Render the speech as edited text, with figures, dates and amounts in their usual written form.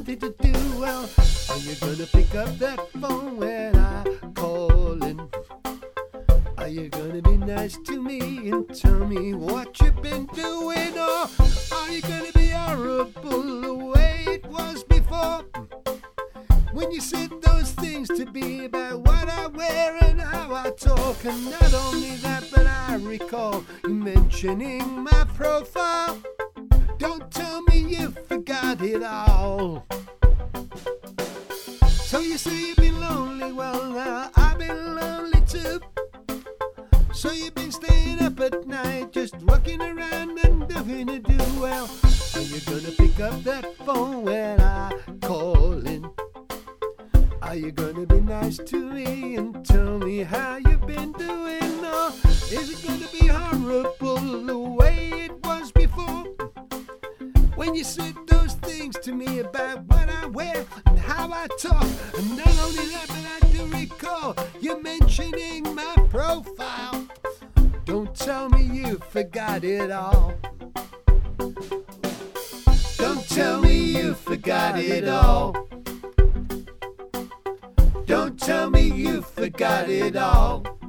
something to do. Well, are you gonna pick up that phone when I call in? Are you gonna be nice to me and tell me what you've been doing? Or are you gonna be horrible the way it was before? When you said those things to me about what I wear and how I talk. And not only that, but I recall you mentioning my profile. Don't tell me you forgot it all. So you say you've been lonely, well now I've been lonely too. So you've been staying up at night, just walking around and nothing to do. Well, are you gonna pick up that phone when I call in? Are you gonna be nice to me and tell me how you've been doing? Or is it gonna be horrible the way it was before? When you said those things to me about what I wear and how I talk. And not only that, but I do recall you mentioning my profile. Don't tell me you forgot it all. Don't tell me you forgot it all. Don't tell me you forgot it all.